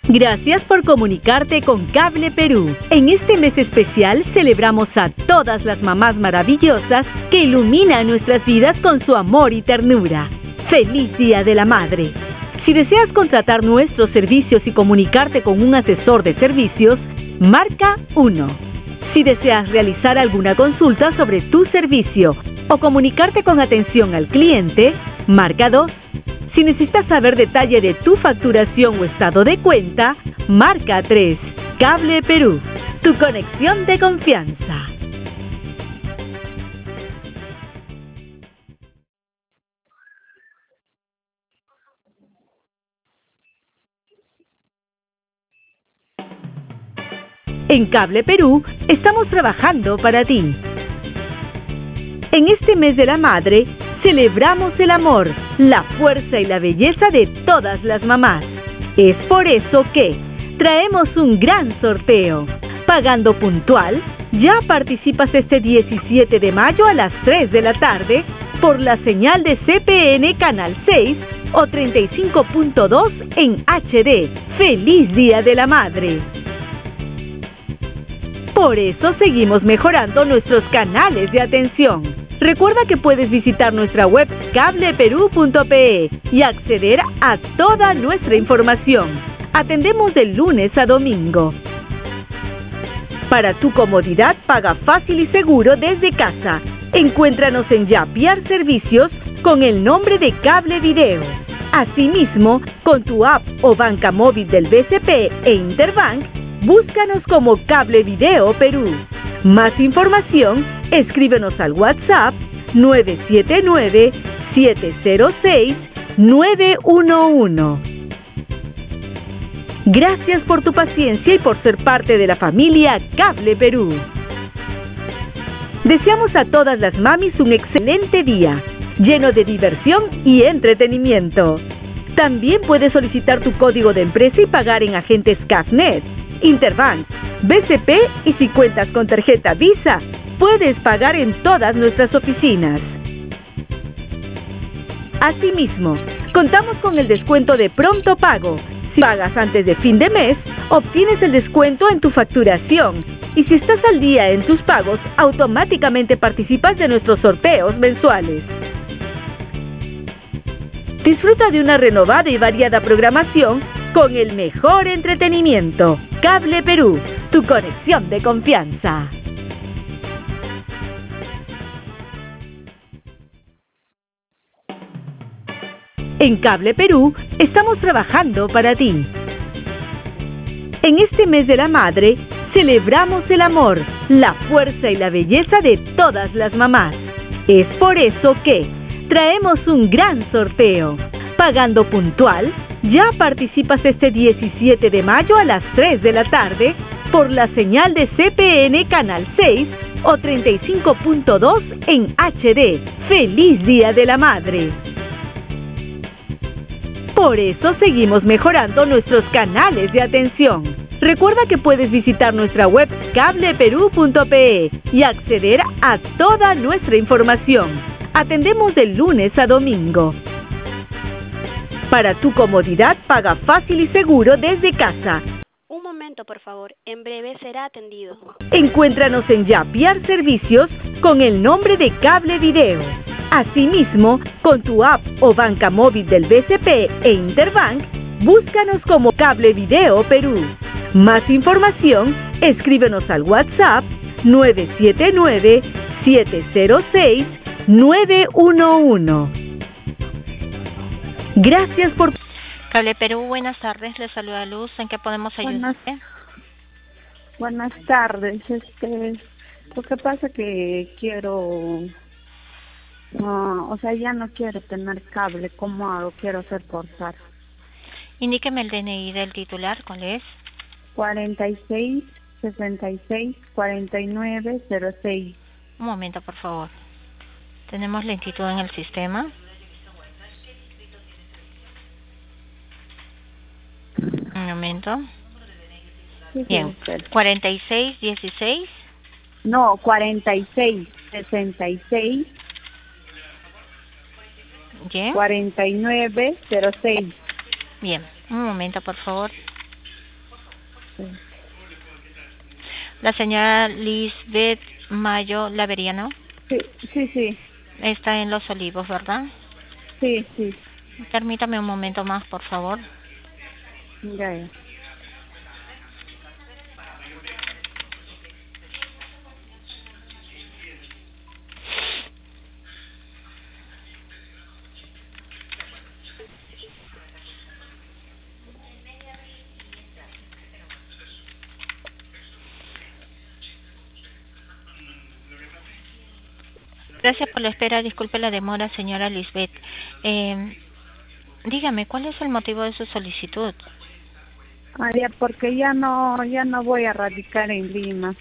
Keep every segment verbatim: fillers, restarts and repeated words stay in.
Gracias por comunicarte con Cable Perú. En este mes especial celebramos a todas las mamás maravillosas que iluminan nuestras vidas con su amor y ternura. ¡Feliz Día de la Madre! Si deseas contratar nuestros servicios y comunicarte con un asesor de servicios, marca uno. Si deseas realizar alguna consulta sobre tu servicio o comunicarte con atención al cliente, marca dos. Si necesitas saber detalle de tu facturación o estado de cuenta, marca tres. Cable Perú, tu conexión de confianza. En Cable Perú estamos trabajando para ti. En este mes de la madre, celebramos el amor, la fuerza y la belleza de todas las mamás. Es por eso que traemos un gran sorteo. Pagando puntual, ya participas este diecisiete de mayo a las tres de la tarde por la señal de C P N Canal seis o treinta y cinco punto dos en H D. ¡Feliz Día de la Madre! Por eso seguimos mejorando nuestros canales de atención. Recuerda que puedes visitar nuestra web cable perú punto pe y acceder a toda nuestra información. Atendemos de lunes a domingo. Para tu comodidad, paga fácil y seguro desde casa. Encuéntranos en Yapiar Servicios con el nombre de Cable Video. Asimismo, con tu app o banca móvil del B C P e Interbank, búscanos como Cable Video Perú. Más información, escríbenos al WhatsApp nueve siete nueve, siete cero seis, nueve uno uno. Gracias por tu paciencia y por ser parte de la familia Cable Perú. Deseamos a todas las mamis un excelente día, lleno de diversión y entretenimiento. También puedes solicitar tu código de empresa y pagar en agentes Cafnet, Interbank, B C P y si cuentas con tarjeta Visa, puedes pagar en todas nuestras oficinas. Asimismo, contamos con el descuento de pronto pago. Si pagas antes de fin de mes, obtienes el descuento en tu facturación. Y si estás al día en tus pagos, automáticamente participas de nuestros sorteos mensuales. Disfruta de una renovada y variada programación con el mejor entretenimiento. Cable Perú, tu conexión de confianza. En Cable Perú estamos trabajando para ti. En este mes de la madre, celebramos el amor, la fuerza y la belleza de todas las mamás. Es por eso que traemos un gran sorteo. Pagando puntual, ya participas este diecisiete de mayo a las tres de la tarde por la señal de C P N Canal seis o treinta y cinco punto dos en H D. ¡Feliz Día de la Madre! Por eso seguimos mejorando nuestros canales de atención. Recuerda que puedes visitar nuestra web cable perú punto pe y acceder a toda nuestra información. Atendemos de lunes a domingo. Para tu comodidad, paga fácil y seguro desde casa. Un momento, por favor. En breve será atendido. Encuéntranos en Yapiar Servicios con el nombre de Cable Video. Asimismo, con tu app o banca móvil del B C P e Interbank, búscanos como Cable Video Perú. Más información, escríbenos al WhatsApp nueve siete nueve, siete cero seis, nueve uno uno. Gracias por... Cable Perú, buenas tardes, les saluda Luz, ¿en qué podemos ayudar? Buenas, buenas tardes, este, lo que pasa que quiero, uh, o sea, ya no quiero tener cable, ¿cómo hago? Quiero hacer portar. Indíqueme el D N I del titular, ¿cuál es? cuarenta y seis, sesenta y seis, cuarenta y nueve, cero seis. Un momento, por favor. Tenemos lentitud en el sistema. Un momento. Sí, Bien. sí, cuarenta y seis, dieciséis. No, cuarenta y seis, sesenta y seis. ¿Qué? cuarenta y nueve, cero seis. Bien. Un momento, por favor. sé. La señora Lisbeth Mayo Laveriano Sí, sí, sí, está en Los Olivos, ¿verdad? sí, sí, Permítame un momento más, por favor. ya, ya. Gracias por la espera. Disculpe la demora, señora Lisbeth. Eh, dígame, ¿cuál es el motivo de su solicitud? Ah, ya, porque ya no, ya no voy a radicar en Lima.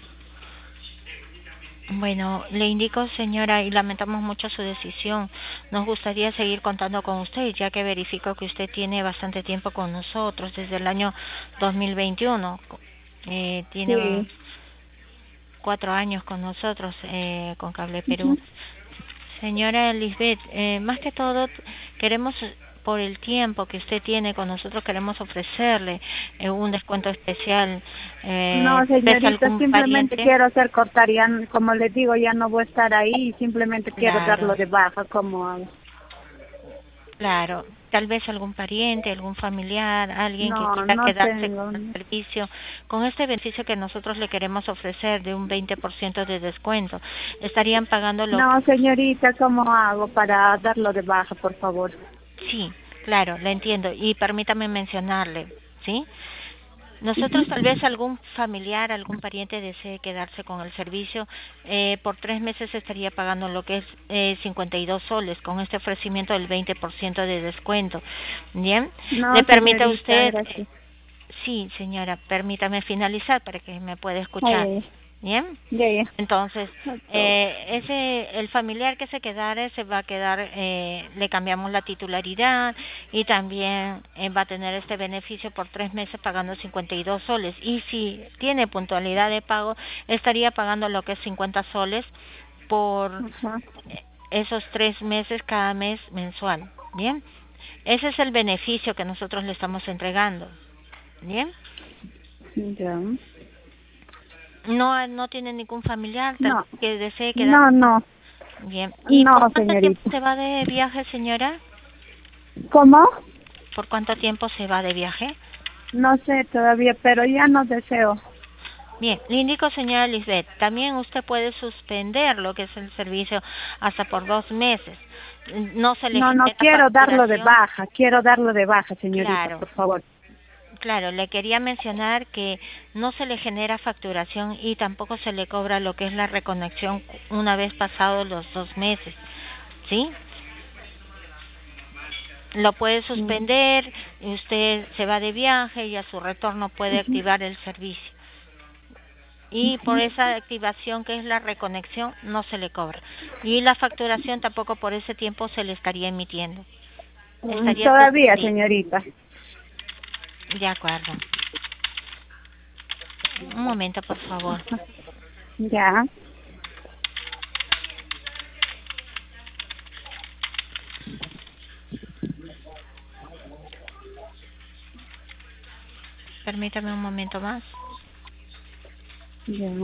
Bueno, le indico, señora, y lamentamos mucho su decisión. Nos gustaría seguir contando con usted, ya que verifico que usted tiene bastante tiempo con nosotros, desde el año dos mil veintiuno. Eh, tiene Sí. cuatro años con nosotros, eh, con Cable Perú. Ujú. Señora Lisbeth, eh, más que todo, queremos, por el tiempo que usted tiene con nosotros, queremos ofrecerle eh, un descuento especial. Eh, No, ¿ves señorita, algún simplemente pariente? quiero hacer cortar, ya, como les digo, ya no voy a estar ahí y simplemente quiero darlo Claro. de baja, como hago. Claro, tal vez algún pariente, algún familiar, alguien que No, quiera no quedarse tengo. con el servicio, con este beneficio que nosotros le queremos ofrecer de un veinte por ciento de descuento, estarían pagando lo que... No, señorita, ¿cómo hago para darlo de baja, por favor? Sí, claro, le entiendo, y permítame mencionarle, ¿sí? Nosotros Ujú. tal vez algún familiar, algún pariente desee quedarse con el servicio, eh, por tres meses estaría pagando lo que es eh, cincuenta y dos soles con este ofrecimiento del veinte por ciento de descuento. Bien, No, le permite a señorita, usted, eh, gracias. sí señora, permítame finalizar para que me pueda escuchar. Ay, Bien, ya, ya. entonces, Ya. eh, ese el familiar que se quedare se va a quedar, eh, le cambiamos la titularidad y también eh, va a tener este beneficio por tres meses pagando cincuenta y dos soles. Y si tiene puntualidad de pago, estaría pagando lo que es cincuenta soles por Ajá. esos tres meses cada mes mensual. Bien, ese es el beneficio que nosotros le estamos entregando. Bien. Ya. No, no tiene ningún familiar tal No, que desee quedar. no, no, Bien. ¿Y por no, cuánto tiempo señorita. se va de viaje, señora? ¿Cómo? ¿Por cuánto tiempo se va de viaje? No sé todavía, pero ya no deseo. Bien, le indico, señora Lisbeth, también usted puede suspender lo que es el servicio hasta por dos meses. No se le No, no genera quiero darlo de facturación. baja, quiero darlo de baja, señorita, Claro, por favor. claro, le quería mencionar que no se le genera facturación y tampoco se le cobra lo que es la reconexión una vez pasados los dos meses, ¿sí? Lo puede Mm. suspender, usted se va de viaje y a su retorno puede Ujú, activar el servicio. Y por ujú. esa activación que es la reconexión no se le cobra. Y la facturación tampoco por ese tiempo se le estaría emitiendo. Mm, Estaría Todavía, suspendido. señorita. De acuerdo. Un momento, por favor. Ajá. Ya. Permítame un momento más. Ya.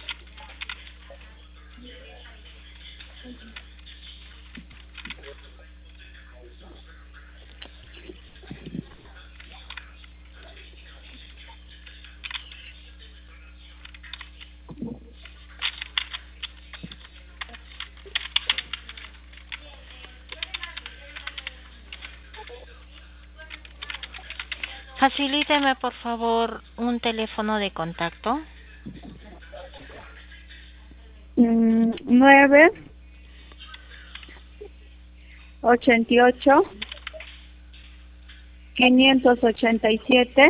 Facilíteme, por favor, un teléfono de contacto. Mm, Nueve, ochenta y ocho, quinientos ochenta y siete,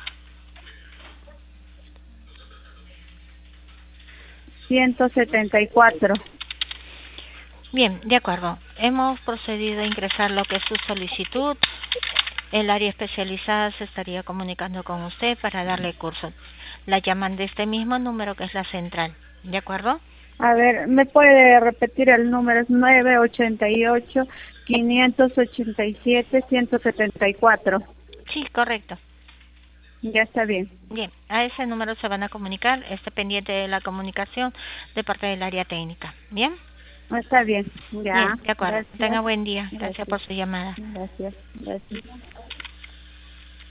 ciento setenta y cuatro. Bien, de acuerdo. Hemos procedido a ingresar lo que es su solicitud. El área especializada se estaría comunicando con usted para darle curso. La llaman de este mismo número que es la central. ¿De acuerdo? A ver, ¿me puede repetir el número? Es nueve, ochenta y ocho, quinientos ochenta y siete, ciento setenta y cuatro. Sí, correcto. Ya está bien. Bien, a ese número se van a comunicar, esté pendiente de la comunicación de parte del área técnica. ¿Bien? Está bien, ya. Bien, de acuerdo. Gracias. Tenga buen día. Gracias, Gracias por su llamada. Gracias. Gracias.